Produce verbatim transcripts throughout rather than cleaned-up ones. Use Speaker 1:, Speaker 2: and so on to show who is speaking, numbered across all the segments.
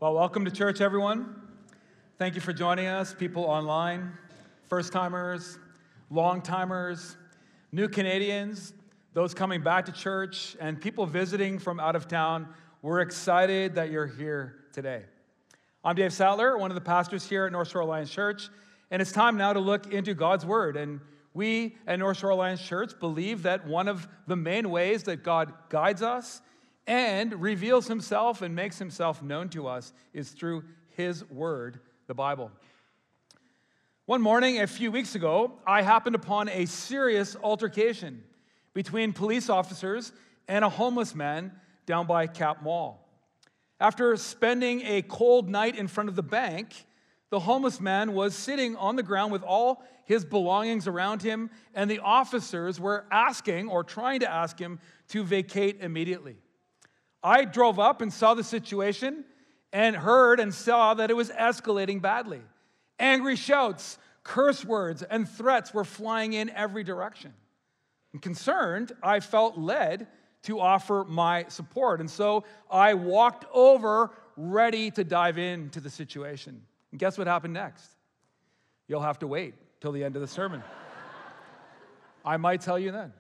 Speaker 1: Well, welcome to church, everyone. Thank you for joining us, people online, first-timers, long-timers, new Canadians, those coming back to church, and people visiting from out of town. We're excited that you're here today. I'm Dave Sattler, one of the pastors here at North Shore Alliance Church, and it's time now to look into God's Word. And we at North Shore Alliance Church believe that one of the main ways that God guides us and reveals himself and makes himself known to us is through his word, the Bible. One morning a few weeks ago, I happened upon a serious altercation between police officers and a homeless man down by Cap Mall. After spending a cold night in front of the bank, the homeless man was sitting on the ground with all his belongings around him, and the officers were asking or trying to ask him to vacate immediately. I drove up and saw the situation and heard and saw that it was escalating badly. Angry shouts, curse words, and threats were flying in every direction. And concerned, I felt led to offer my support. And so I walked over, ready to dive into the situation. And guess what happened next? You'll have to wait till the end of the sermon. I might tell you then.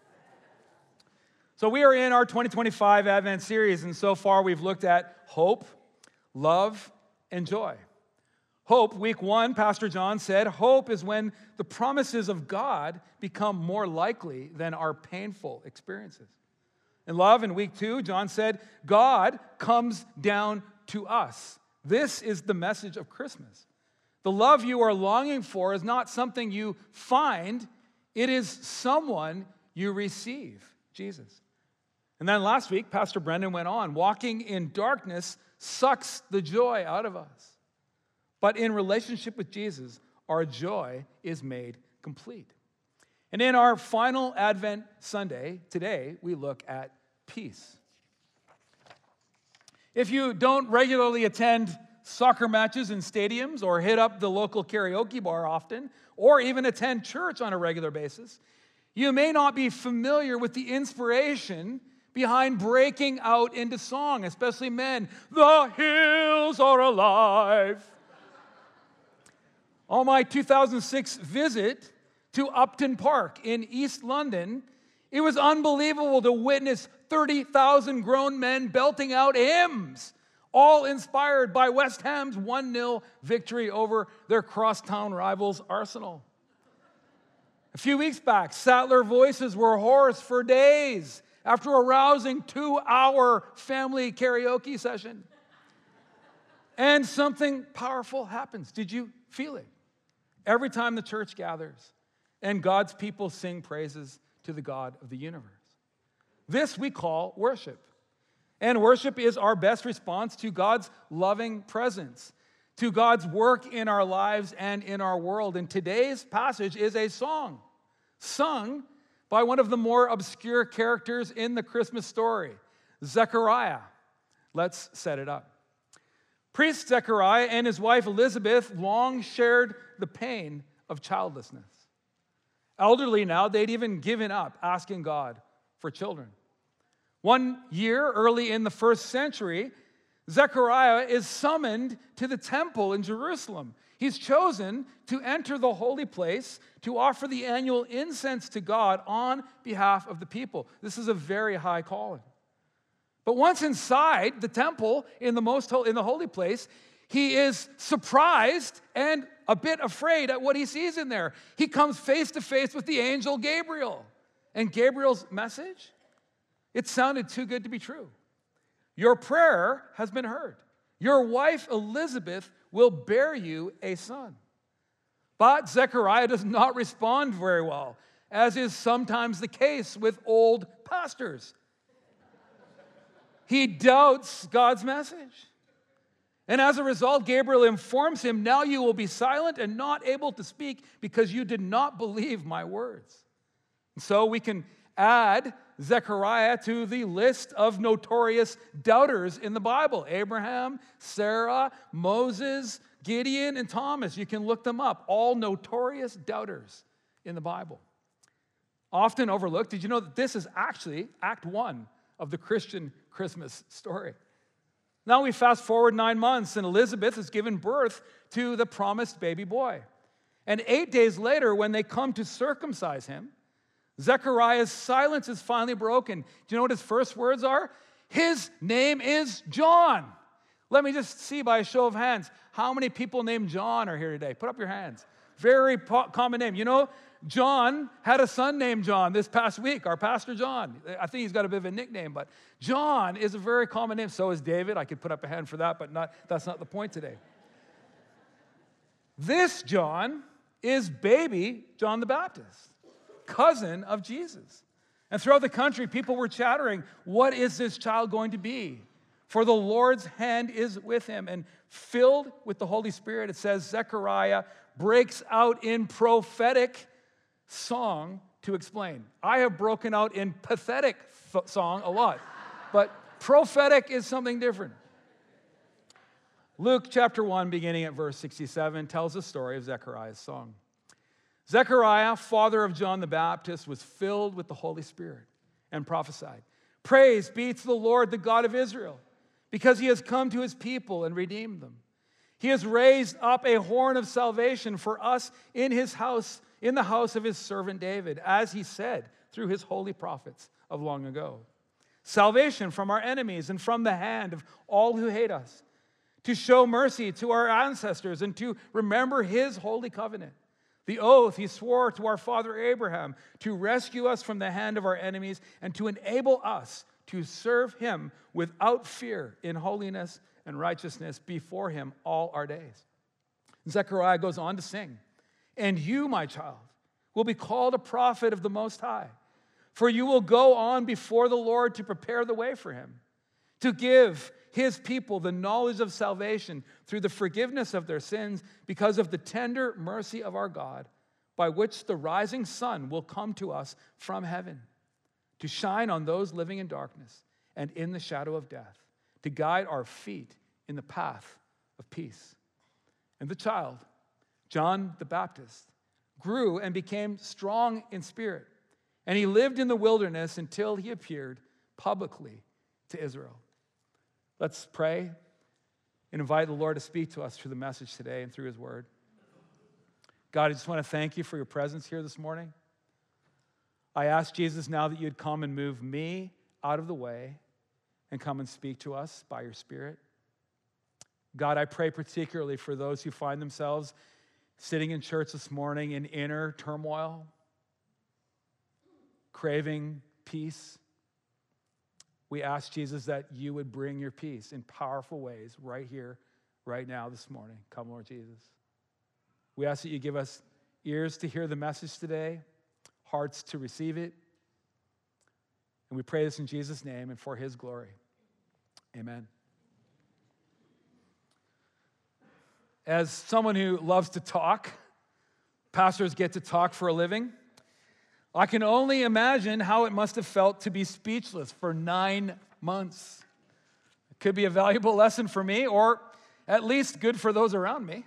Speaker 1: So we are in our twenty twenty-five Advent series, and so far we've looked at hope, love, and joy. Hope, week one, Pastor John said, hope is when the promises of God become more likely than our painful experiences. And love, in week two, John said, God comes down to us. This is the message of Christmas. The love you are longing for is not something you find, it is someone you receive, Jesus. And then last week, Pastor Brendan went on, walking in darkness sucks the joy out of us. But in relationship with Jesus, our joy is made complete. And in our final Advent Sunday, today, we look at peace. If you don't regularly attend soccer matches in stadiums or hit up the local karaoke bar often, or even attend church on a regular basis, you may not be familiar with the inspiration behind breaking out into song, especially men. The hills are alive. On my two thousand six visit to Upton Park in East London, it was unbelievable to witness thirty thousand grown men belting out hymns, all inspired by West Ham's one nil victory over their crosstown rivals Arsenal. A few weeks back, Sattler voices were hoarse for days after a rousing two-hour family karaoke session. And something powerful happens. Did you feel it? Every time the church gathers and God's people sing praises to the God of the universe. This we call worship. And worship is our best response to God's loving presence, to God's work in our lives and in our world. And today's passage is a song sung by one of the more obscure characters in the Christmas story, Zechariah. Let's set it up. Priest Zechariah and his wife Elizabeth long shared the pain of childlessness. Elderly now, they'd even given up asking God for children. One year early in the first century, Zechariah is summoned to the temple in Jerusalem. He's chosen to enter the holy place to offer the annual incense to God on behalf of the people. This is a very high calling. But once inside the temple in the most ho- in the holy place, he is surprised and a bit afraid at what he sees in there. He comes face to face with the angel Gabriel. And Gabriel's message, it sounded too good to be true. Your prayer has been heard. Your wife Elizabeth will bear you a son. But Zechariah does not respond very well, as is sometimes the case with old pastors. He doubts God's message. And as a result, Gabriel informs him, now you will be silent and not able to speak because you did not believe my words. And so we can add Zechariah to the list of notorious doubters in the Bible. Abraham, Sarah, Moses, Gideon, and Thomas. You can look them up. All notorious doubters in the Bible. Often overlooked. Did you know that this is actually Act One of the Christian Christmas story? Now we fast forward nine months, and Elizabeth has given birth to the promised baby boy. And eight days later, when they come to circumcise him, Zechariah's silence is finally broken. Do you know what his first words are? His name is John. Let me just see by a show of hands, how many people named John are here today? Put up your hands. Very po- common name. You know, John had a son named John this past week, our pastor John. I think he's got a bit of a nickname, but John is a very common name. So is David. I could put up a hand for that, but not, that's not the point today. This John is baby John the Baptist, cousin of Jesus. And throughout the country, people were chattering, what is this child going to be? For the Lord's hand is with him. And filled with the Holy Spirit, it says Zechariah breaks out in prophetic song to explain. I have broken out in pathetic f- song a lot, but prophetic is something different. Luke chapter one, beginning at verse sixty-seven, tells the story of Zechariah's song. Zechariah, father of John the Baptist, was filled with the Holy Spirit and prophesied, "Praise be to the Lord, the God of Israel, because he has come to his people and redeemed them. He has raised up a horn of salvation for us in his house, in the house of his servant David, as he said through his holy prophets of long ago. Salvation from our enemies and from the hand of all who hate us, to show mercy to our ancestors and to remember his holy covenant, the oath he swore to our father Abraham, to rescue us from the hand of our enemies and to enable us to serve him without fear in holiness and righteousness before him all our days." Zechariah goes on to sing, "And you, my child, will be called a prophet of the Most High, for you will go on before the Lord to prepare the way for him, to give his people the knowledge of salvation through the forgiveness of their sins because of the tender mercy of our God, by which the rising sun will come to us from heaven, to shine on those living in darkness and in the shadow of death, to guide our feet in the path of peace." And the child, John the Baptist, grew and became strong in spirit, and he lived in the wilderness until he appeared publicly to Israel. Let's pray and invite the Lord to speak to us through the message today and through his word. God, I just want to thank you for your presence here this morning. I ask Jesus now that you'd come and move me out of the way and come and speak to us by your Spirit. God, I pray particularly for those who find themselves sitting in church this morning in inner turmoil, craving peace. We ask, Jesus, that you would bring your peace in powerful ways right here, right now, this morning. Come, Lord Jesus. We ask that you give us ears to hear the message today, hearts to receive it. And we pray this in Jesus' name and for his glory. Amen. As someone who loves to talk, pastors get to talk for a living, I can only imagine how it must have felt to be speechless for nine months. It could be a valuable lesson for me, or at least good for those around me.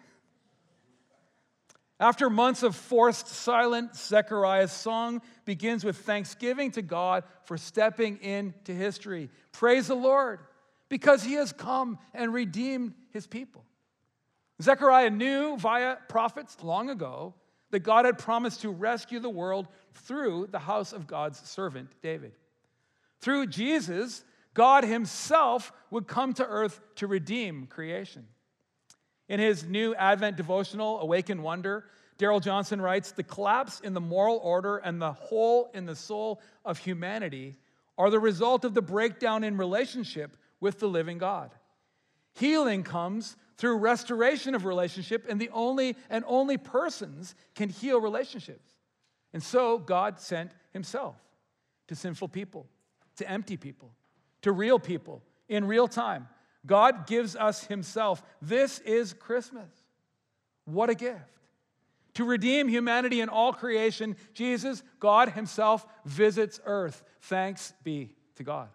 Speaker 1: After months of forced silence, Zechariah's song begins with thanksgiving to God for stepping into history. Praise the Lord, because he has come and redeemed his people. Zechariah knew via prophets long ago that God had promised to rescue the world through the house of God's servant, David. Through Jesus, God himself would come to earth to redeem creation. In his new Advent devotional, Awaken Wonder, Darrell Johnson writes, "The collapse in the moral order and the hole in the soul of humanity are the result of the breakdown in relationship with the living God. Healing comes through restoration of relationship, and the only and only persons can heal relationships. And so God sent himself to sinful people, to empty people, to real people in real time. God gives us himself. This is Christmas. What a gift. To redeem humanity and all creation, Jesus, God himself, visits earth. Thanks be to God.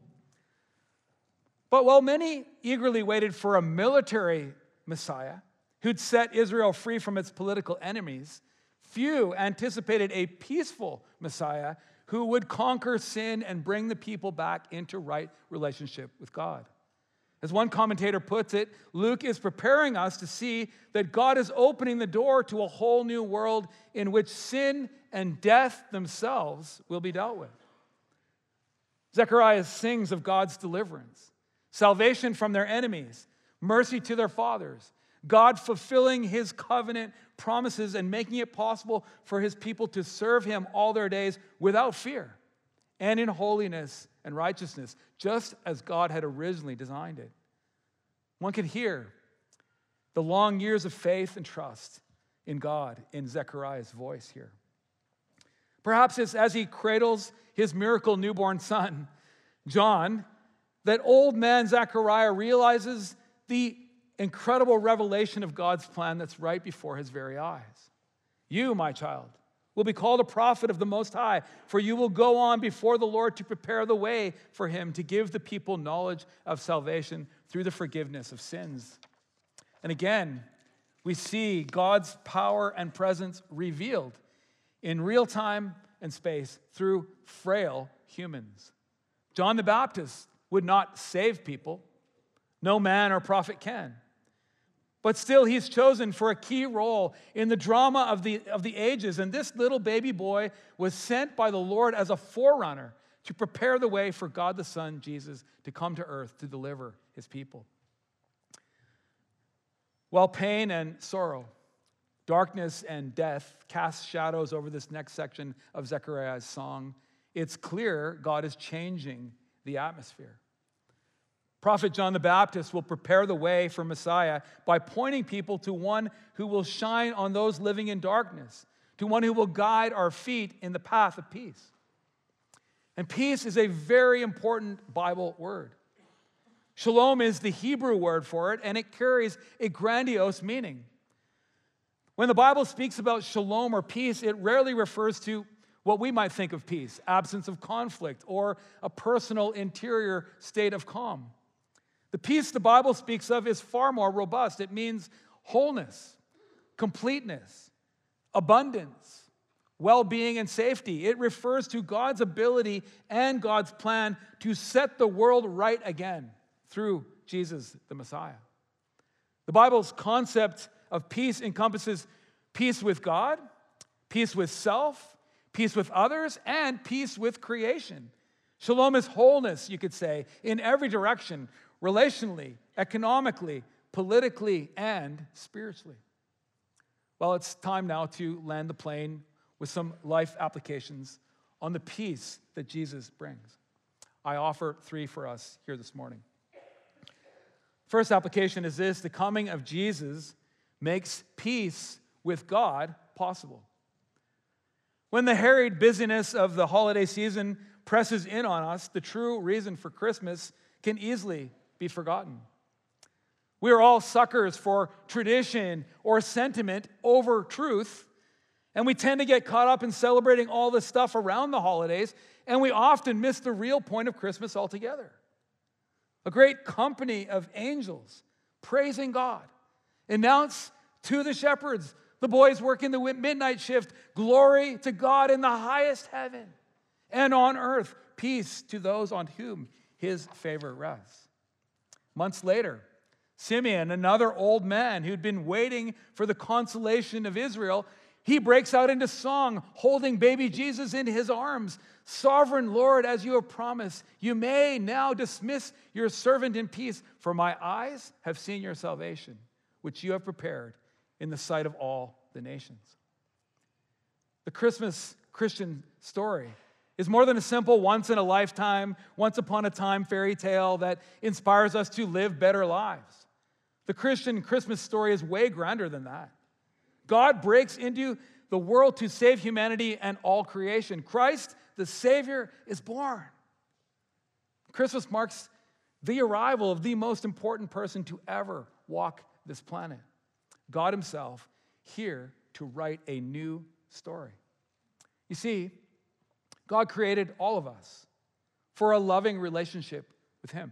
Speaker 1: But while many eagerly waited for a military Messiah who'd set Israel free from its political enemies, few anticipated a peaceful Messiah who would conquer sin and bring the people back into right relationship with God. As one commentator puts it, Luke is preparing us to see that God is opening the door to a whole new world in which sin and death themselves will be dealt with. Zechariah sings of God's deliverance, salvation from their enemies, mercy to their fathers, God fulfilling his covenant promises and making it possible for his people to serve him all their days without fear and in holiness and righteousness, just as God had originally designed it. One can hear the long years of faith and trust in God in Zechariah's voice here. Perhaps it's as he cradles his miracle newborn son, John, that old man Zechariah realizes the incredible revelation of God's plan that's right before his very eyes. You, my child, will be called a prophet of the Most High, for you will go on before the Lord to prepare the way for him, to give the people knowledge of salvation through the forgiveness of sins. And again, we see God's power and presence revealed in real time and space through frail humans. John the Baptist would not save people. No man or prophet can. But still, he's chosen for a key role in the drama of the, of the ages. And this little baby boy was sent by the Lord as a forerunner to prepare the way for God the Son, Jesus, to come to earth to deliver his people. While pain and sorrow, darkness and death cast shadows over this next section of Zechariah's song, it's clear God is changing the atmosphere. Prophet John the Baptist will prepare the way for Messiah by pointing people to one who will shine on those living in darkness, to one who will guide our feet in the path of peace. And peace is a very important Bible word. Shalom is the Hebrew word for it, and it carries a grandiose meaning. When the Bible speaks about shalom or peace, it rarely refers to what we might think of peace, absence of conflict, or a personal interior state of calm. The peace the Bible speaks of is far more robust. It means wholeness, completeness, abundance, well-being, and safety. It refers to God's ability and God's plan to set the world right again through Jesus the Messiah. The Bible's concept of peace encompasses peace with God, peace with self, peace with others, and peace with creation. Shalom is wholeness, you could say, in every direction, relationally, economically, politically, and spiritually. Well, it's time now to land the plane with some life applications on the peace that Jesus brings. I offer three for us here this morning. First application is this: the coming of Jesus makes peace with God possible. When the harried busyness of the holiday season presses in on us, the true reason for Christmas can easily be forgotten. We are all suckers for tradition or sentiment over truth, and we tend to get caught up in celebrating all the stuff around the holidays, and we often miss the real point of Christmas altogether. A great company of angels praising God announce to the shepherds, the boys working the midnight shift, glory to God in the highest heaven, and on earth, peace to those on whom his favor rests. Months later, Simeon, another old man who'd been waiting for the consolation of Israel, he breaks out into song, holding baby Jesus in his arms. Sovereign Lord, as you have promised, you may now dismiss your servant in peace, for my eyes have seen your salvation, which you have prepared in the sight of all the nations. The Christmas Christian story is more than a simple once-in-a-lifetime, once-upon-a-time fairy tale that inspires us to live better lives. The Christian Christmas story is way grander than that. God breaks into the world to save humanity and all creation. Christ, the Savior, is born. Christmas marks the arrival of the most important person to ever walk this planet, God himself, here to write a new story. You see, God created all of us for a loving relationship with him.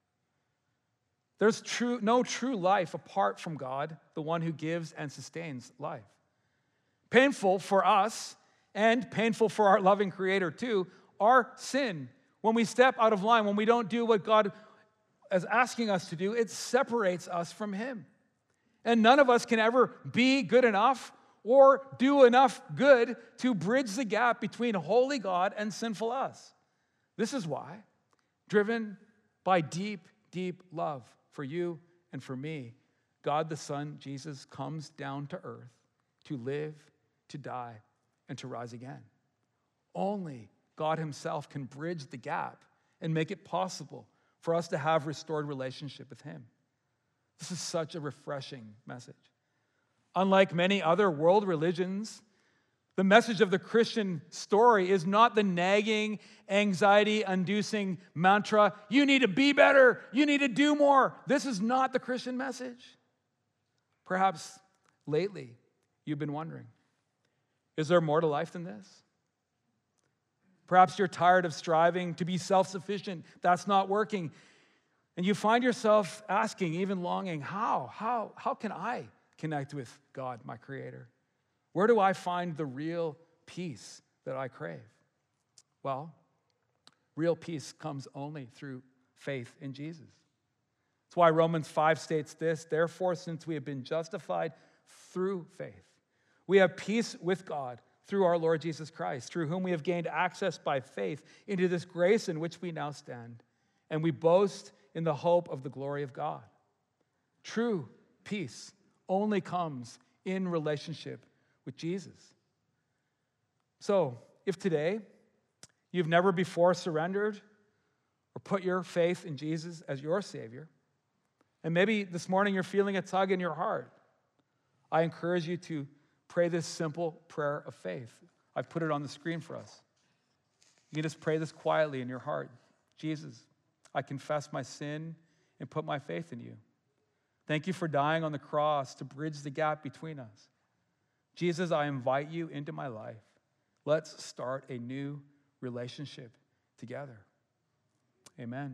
Speaker 1: There's true, no true life apart from God, the one who gives and sustains life. Painful for us, and painful for our loving Creator too, our sin, when we step out of line, when we don't do what God is asking us to do, it separates us from him. And none of us can ever be good enough or do enough good to bridge the gap between holy God and sinful us. This is why, driven by deep, deep love for you and for me, God the Son, Jesus, comes down to earth to live, to die, and to rise again. Only God himself can bridge the gap and make it possible for us to have restored relationship with him. This is such a refreshing message. Unlike many other world religions, the message of the Christian story is not the nagging, anxiety-inducing mantra, you need to be better, you need to do more. This is not the Christian message. Perhaps lately you've been wondering, is there more to life than this? Perhaps you're tired of striving to be self-sufficient. That's not working. And you find yourself asking, even longing, how? How, how can I connect with God, my Creator? Where do I find the real peace that I crave? Well, real peace comes only through faith in Jesus. That's why Romans five states this, therefore, since we have been justified through faith, we have peace with God through our Lord Jesus Christ, through whom we have gained access by faith into this grace in which we now stand. And we boast in the hope of the glory of God. True peace only comes in relationship with Jesus. So, if today you've never before surrendered or put your faith in Jesus as your Savior, and maybe this morning you're feeling a tug in your heart, I encourage you to pray this simple prayer of faith. I've put it on the screen for us. You can just pray this quietly in your heart. Jesus, I confess my sin and put my faith in you. Thank you for dying on the cross to bridge the gap between us. Jesus, I invite you into my life. Let's start a new relationship together. Amen.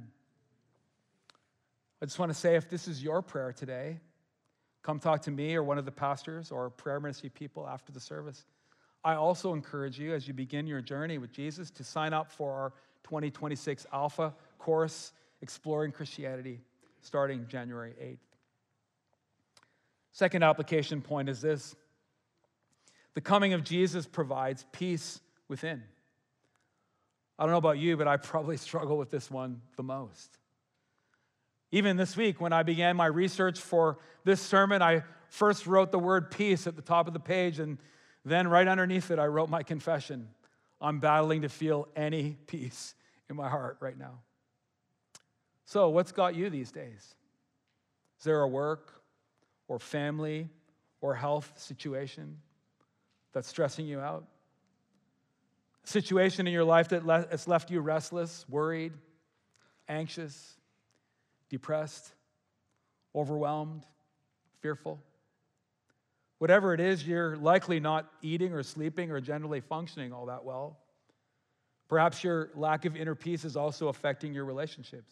Speaker 1: I just want to say, if this is your prayer today, come talk to me or one of the pastors or prayer ministry people after the service. I also encourage you, as you begin your journey with Jesus, to sign up for our twenty twenty-six Alpha course, Exploring Christianity, starting January eighth. Second application point is this. The coming of Jesus provides peace within. I don't know about you, but I probably struggle with this one the most. Even this week, when I began my research for this sermon, I first wrote the word peace at the top of the page, and then right underneath it, I wrote my confession. I'm battling to feel any peace in my heart right now. So, what's got you these days? Is there a work or family or health situation that's stressing you out? A situation in your life that has left you restless, worried, anxious, depressed, overwhelmed, fearful? Whatever it is, you're likely not eating or sleeping or generally functioning all that well. Perhaps your lack of inner peace is also affecting your relationships.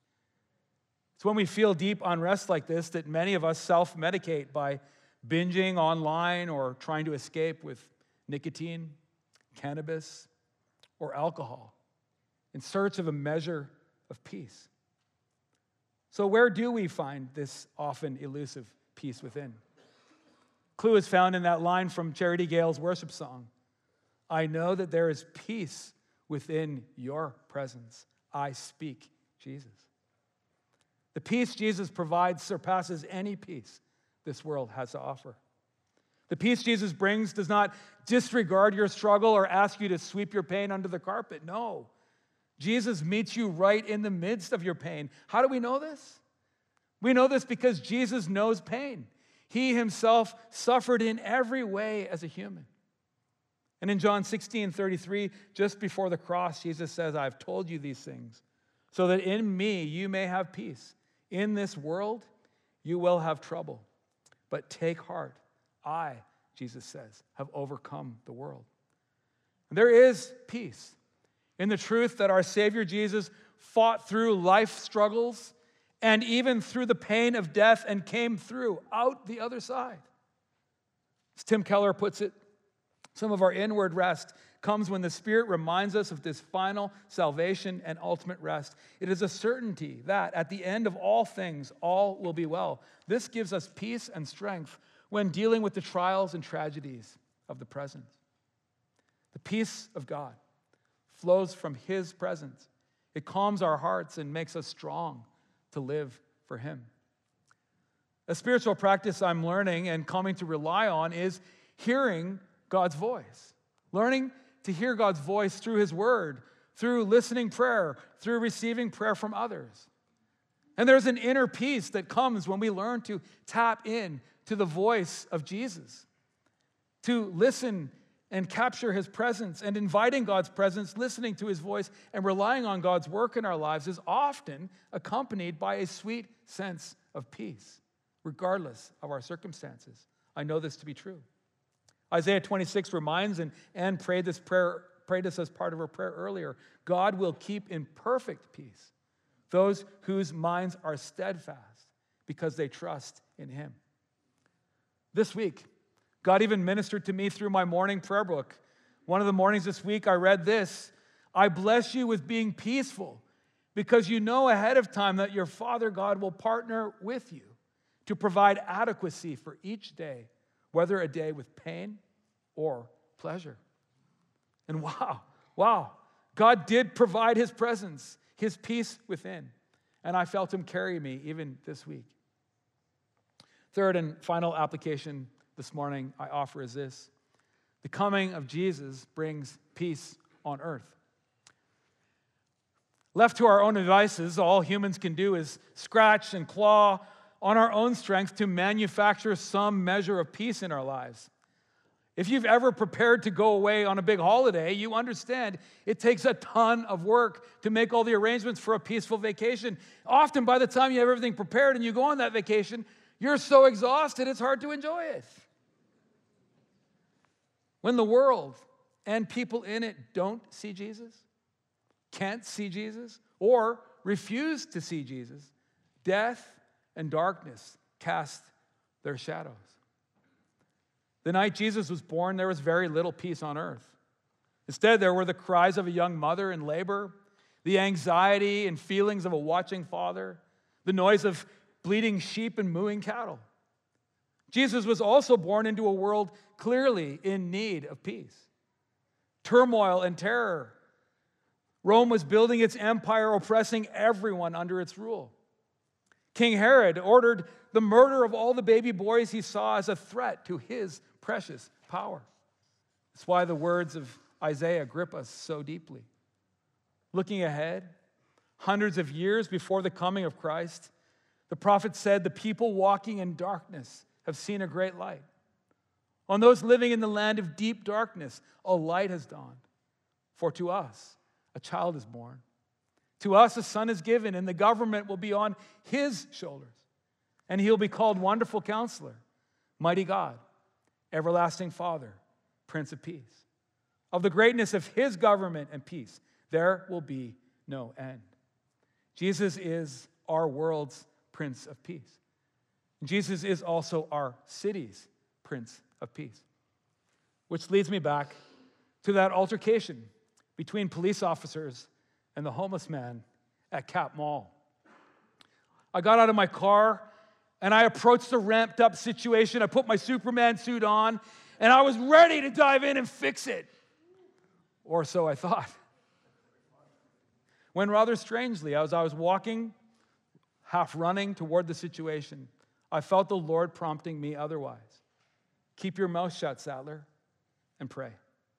Speaker 1: It's when we feel deep unrest like this that many of us self-medicate by binging online or trying to escape with nicotine, cannabis, or alcohol in search of a measure of peace. So where do we find this often elusive peace within? Clue is found in that line from Charity Gale's worship song. I know that there is peace within your presence. I speak Jesus. The peace Jesus provides surpasses any peace this world has to offer. The peace Jesus brings does not disregard your struggle or ask you to sweep your pain under the carpet. No. Jesus meets you right in the midst of your pain. How do we know this? We know this because Jesus knows pain. He himself suffered in every way as a human. And in John sixteen thirty-three, just before the cross, Jesus says, I've told you these things so that in me you may have peace. In this world, you will have trouble. But take heart. I, Jesus says, have overcome the world. And there is peace in the truth that our Savior Jesus fought through life struggles and even through the pain of death and came through out the other side. As Tim Keller puts it, some of our inward rest comes when the Spirit reminds us of this final salvation and ultimate rest. It is a certainty that at the end of all things, all will be well. This gives us peace and strength when dealing with the trials and tragedies of the present. The peace of God flows from His presence. It calms our hearts and makes us strong to live for Him. A spiritual practice I'm learning and coming to rely on is hearing God's voice. Learning to hear God's voice through His Word, through listening prayer, through receiving prayer from others. And there's an inner peace that comes when we learn to tap in to the voice of Jesus, to listen and capture His presence, and inviting God's presence, listening to His voice, and relying on God's work in our lives is often accompanied by a sweet sense of peace, regardless of our circumstances. I know this to be true. Isaiah twenty-six reminds, and Anne prayed this prayer, prayed this as part of her prayer earlier, God will keep in perfect peace those whose minds are steadfast because they trust in Him. This week, God even ministered to me through my morning prayer book. One of the mornings this week, I read this: I bless you with being peaceful because you know ahead of time that your Father God will partner with you to provide adequacy for each day, whether a day with pain or pleasure. And wow, wow, God did provide His presence, His peace within. And I felt Him carry me even this week. Third and final application this morning I offer is this: the coming of Jesus brings peace on earth. Left to our own devices, all humans can do is scratch and claw on our own strength to manufacture some measure of peace in our lives. If you've ever prepared to go away on a big holiday, you understand it takes a ton of work to make all the arrangements for a peaceful vacation. Often by the time you have everything prepared and you go on that vacation, you're so exhausted it's hard to enjoy it. When the world and people in it don't see Jesus, can't see Jesus, or refuse to see Jesus, death and darkness cast their shadows. The night Jesus was born, there was very little peace on earth. Instead, there were the cries of a young mother in labor, the anxiety and feelings of a watching father, the noise of bleating sheep and mooing cattle. Jesus was also born into a world clearly in need of peace. Turmoil and terror. Rome was building its empire, oppressing everyone under its rule. King Herod ordered the murder of all the baby boys he saw as a threat to his precious power. That's why the words of Isaiah grip us so deeply. Looking ahead, hundreds of years before the coming of Christ, the prophet said, the people walking in darkness have seen a great light. On those living in the land of deep darkness, a light has dawned. For to us, a child is born. To us, a son is given, and the government will be on his shoulders. And he'll be called Wonderful Counselor, Mighty God, Everlasting Father, Prince of Peace. Of the greatness of his government and peace, there will be no end. Jesus is our world's Prince of Peace. Jesus is also our city's Prince of Peace. Which leads me back to that altercation between police officers and the homeless man at Cap Mall. I got out of my car and I approached the ramped up situation. I put my Superman suit on and I was ready to dive in and fix it. Or so I thought. When rather strangely, as I was walking, half running toward the situation, I felt the Lord prompting me otherwise. Keep your mouth shut, Sattler, and pray.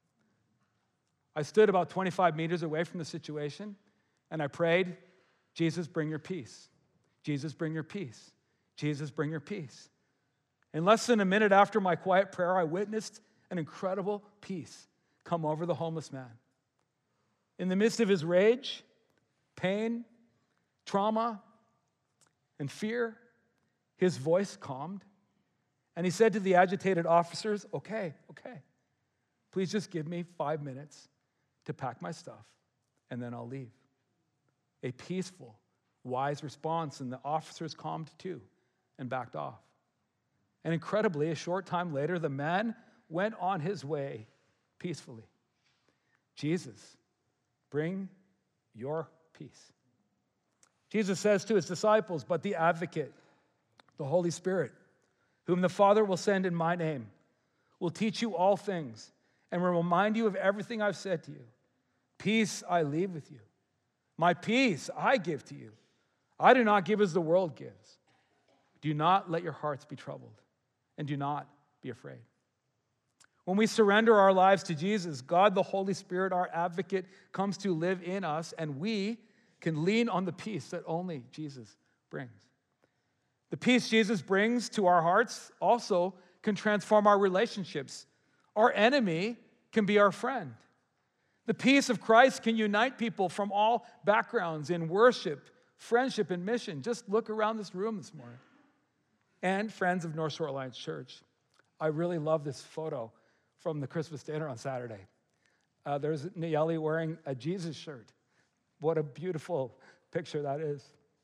Speaker 1: I stood about twenty-five meters away from the situation, and I prayed, Jesus, bring your peace. Jesus, bring your peace. Jesus, bring your peace. In less than a minute after my quiet prayer, I witnessed an incredible peace come over the homeless man. In the midst of his rage, pain, trauma, and fear, his voice calmed, and he said to the agitated officers, okay, okay, please just give me five minutes to pack my stuff, and then I'll leave. A peaceful, wise response, and the officers calmed too and backed off. And incredibly, a short time later, the man went on his way peacefully. Jesus, bring your peace. Jesus says to his disciples, but the advocate, the Holy Spirit, whom the Father will send in my name, will teach you all things and will remind you of everything I've said to you. Peace I leave with you. My peace I give to you. I do not give as the world gives. Do not let your hearts be troubled, and do not be afraid. When we surrender our lives to Jesus, God, the Holy Spirit, our advocate, comes to live in us, and we can lean on the peace that only Jesus brings. The peace Jesus brings to our hearts also can transform our relationships. Our enemy can be our friend. The peace of Christ can unite people from all backgrounds in worship, friendship, and mission. Just look around this room this morning. And friends of North Shore Alliance Church, I really love this photo from the Christmas dinner on Saturday. Uh, there's Nayeli wearing a Jesus shirt. What a beautiful picture that is.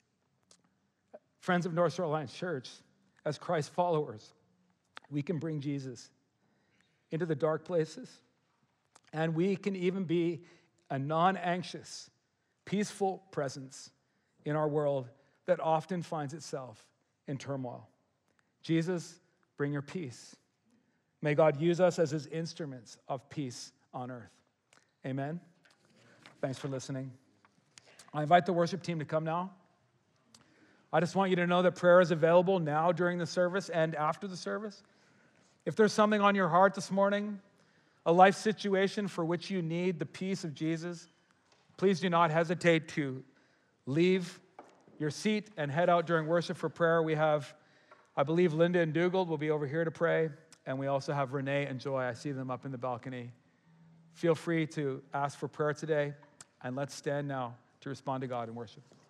Speaker 1: Friends of North Shore Alliance Church, as Christ followers, we can bring Jesus into the dark places, and we can even be a non-anxious, peaceful presence in our world that often finds itself in turmoil. Jesus, bring your peace. May God use us as his instruments of peace on earth. Amen. Thanks for listening. I invite the worship team to come now. I just want you to know that prayer is available now during the service and after the service. If there's something on your heart this morning, a life situation for which you need the peace of Jesus, please do not hesitate to leave your seat and head out during worship for prayer. We have, I believe, Linda and Dougal will be over here to pray, and we also have Renee and Joy. I see them up in the balcony. Feel free to ask for prayer today, and let's stand now to respond to God in worship.